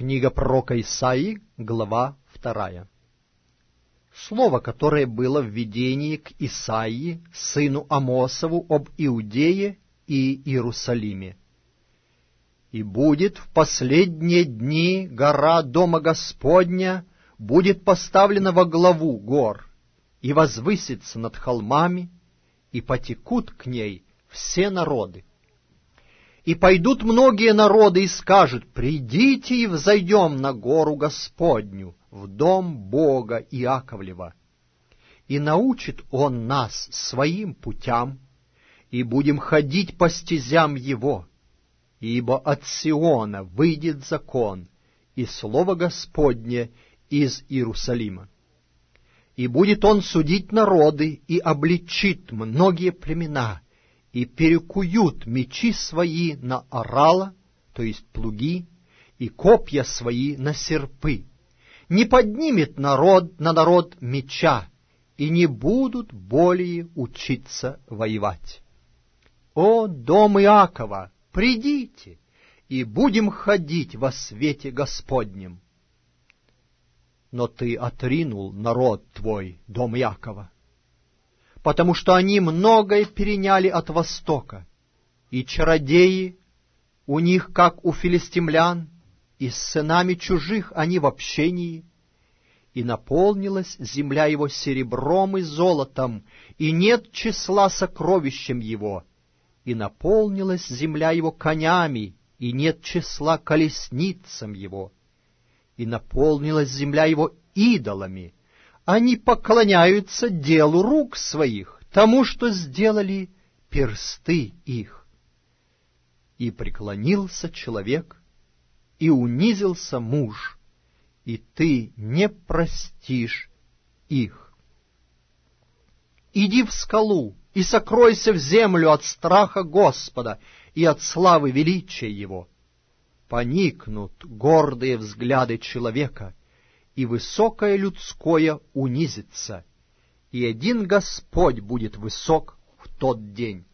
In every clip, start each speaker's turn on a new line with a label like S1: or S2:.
S1: Книга пророка Исаии, глава 2. Слово, которое было в видении к Исаии, сыну Амосову, об Иудее и Иерусалиме. «И будет в последние дни гора Дома Господня будет поставлена во главу гор, и возвысится над холмами, и потекут к ней все народы. И пойдут многие народы и скажут: придите и взойдем на гору Господню, в дом Бога Иаковлева. И научит Он нас своим путям, и будем ходить по стезям Его. Ибо от Сиона выйдет закон, и слово Господне из Иерусалима. И будет Он судить народы, и обличит многие племена, и перекуют мечи свои на орала, то есть плуги, и копья свои на серпы. Не поднимет народ на народ меча, и не будут более учиться воевать. О, дом Иакова, придите, и будем ходить во свете Господнем. Но ты отринул народ твой, дом Иакова, потому что они многое переняли от Востока, и чародеи у них, как у филистимлян, и с сынами чужих они в общении, и наполнилась земля его серебром и золотом, и нет числа сокровищем его, и наполнилась земля его конями, и нет числа колесницам его, и наполнилась земля его идолами. Они поклоняются делу рук своих, тому, что сделали персты их. И преклонился человек, и унизился муж, и ты не простишь их. Иди в скалу и сокройся в землю от страха Господа и от славы величия Его. Поникнут гордые взгляды человека, и высокое людское унизится, и один Господь будет высок в тот день.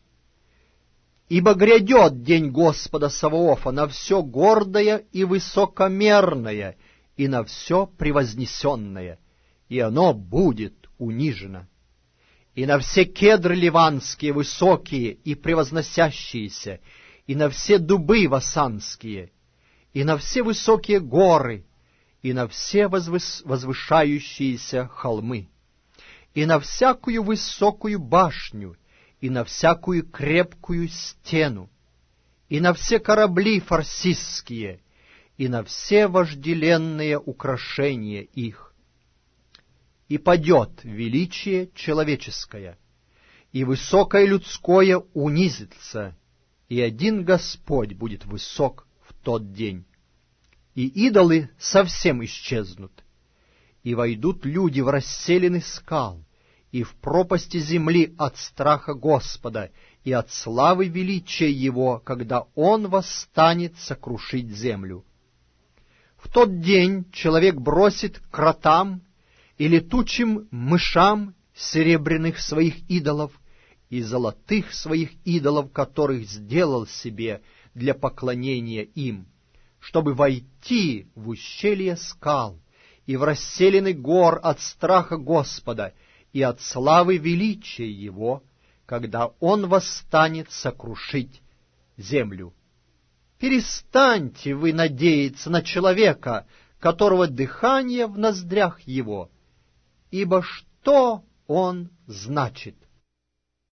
S1: Ибо грядет день Господа Саваофа на все гордое и высокомерное, и на все превознесенное, и оно будет унижено. И на все кедры ливанские высокие и превозносящиеся, и на все дубы васанские, и на все высокие горы, и на все возвышающиеся холмы, и на всякую высокую башню, и на всякую крепкую стену, и на все корабли фарсистские, и на все вожделенные украшения их. И падет величие человеческое, и высокое людское унизится, и один Господь будет высок в тот день. И идолы совсем исчезнут, и войдут люди в расселины скал, и в пропасти земли от страха Господа и от славы величия Его, когда Он восстанет сокрушить землю. В тот день человек бросит кротам и летучим мышам серебряных своих идолов и золотых своих идолов, которых сделал себе для поклонения им, чтобы войти в ущелье скал и в расселины гор от страха Господа и от славы величия Его, когда Он восстанет сокрушить землю. Перестаньте вы надеяться на человека, которого дыхание в ноздрях его, ибо что он значит?